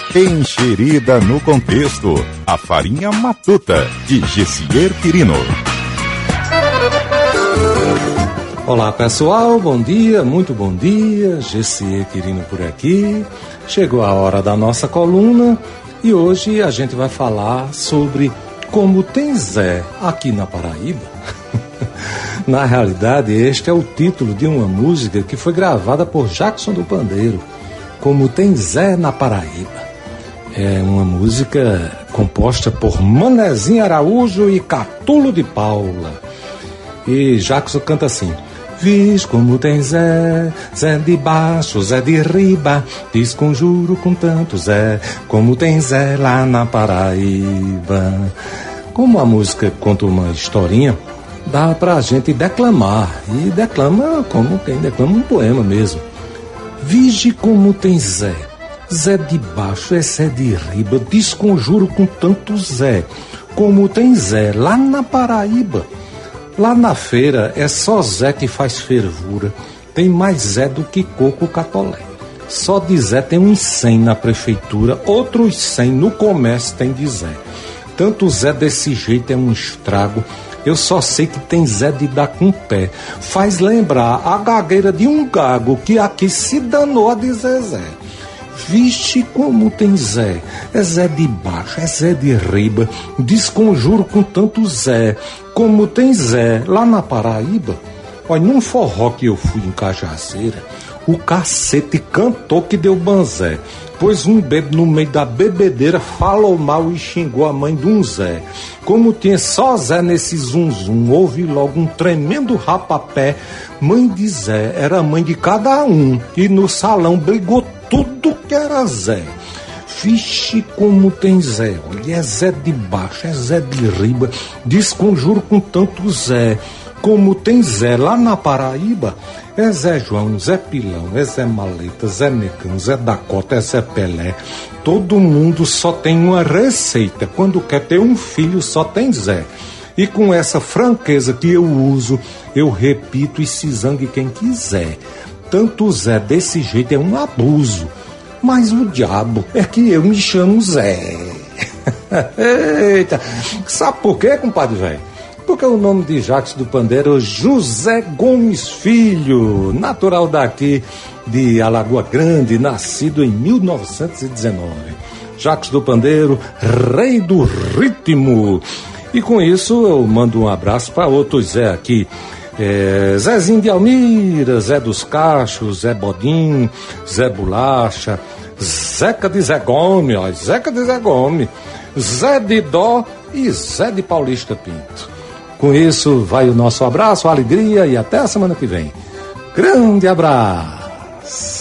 Enxerida no Contexto, a farinha matuta, de Gessier Quirino. Olá pessoal, bom dia, muito bom dia, Gessier Quirino por aqui. Chegou a hora da nossa coluna e hoje a gente vai falar sobre como tem Zé aqui na Paraíba. Na realidade, este é o título de uma música que foi gravada por Jackson do Pandeiro, Como Tem Zé na Paraíba. É uma música composta por Manezinho Araújo e Catulo de Paula. E Jackson canta assim: Viz como tem Zé, Zé de baixo, Zé de riba, desconjuro com tanto Zé, como tem Zé lá na Paraíba. Como a música conta uma historinha, dá pra gente declamar, e declama como quem declama um poema mesmo. Vige como tem Zé, Zé de baixo é Zé de riba, desconjuro com tanto Zé, como tem Zé lá na Paraíba. Lá na feira é só Zé que faz fervura, tem mais Zé do que coco catolé. Só de Zé tem uns 100 na prefeitura, outros 100 no comércio tem de Zé. Tanto Zé desse jeito é um estrago, eu só sei que tem Zé de dar com o pé. Faz lembrar a gagueira de um gago que aqui se danou a dizer Zé. Vixe como tem Zé, é Zé de baixo, é Zé de riba, desconjuro com tanto Zé, como tem Zé lá na Paraíba. Olha, num forró que eu fui em Cajazeira, o cacete cantou que deu banzé, pois um bebo no meio da bebedeira falou mal e xingou a mãe de um Zé. Como tinha só Zé nesse zum-zum, houve logo um tremendo rapapé. Mãe de Zé era mãe de cada um, e no salão brigou tudo que era Zé. Vixe como tem Zé, olha, é Zé de baixo, é Zé de riba, desconjuro com tanto Zé. Como tem Zé lá na Paraíba, é Zé João, Zé Pilão, é Zé Maleta, Zé Negão, Zé Dakota, é Zé Pelé. Todo mundo só tem uma receita, quando quer ter um filho só tem Zé. E com essa franqueza que eu uso, eu repito e se zangue quem quiser. Tanto Zé desse jeito é um abuso, mas o diabo é que eu me chamo Zé. Eita, sabe por quê, compadre velho? Porque o nome de Jackson do Pandeiro é José Gomes Filho, natural daqui de Alagoa Grande, nascido em 1919. Jackson do Pandeiro, rei do ritmo. E com isso eu mando um abraço para outro Zé aqui. Zezinho de Almira, Zé dos Cachos, Zé Bodim, Zé Bolacha, Zeca de Zé Gomes, ó, Zeca de Zé Gomes, Zé de Dó e Zé de Paulista Pinto. Com isso vai o nosso abraço, a alegria e até a semana que vem. Grande abraço!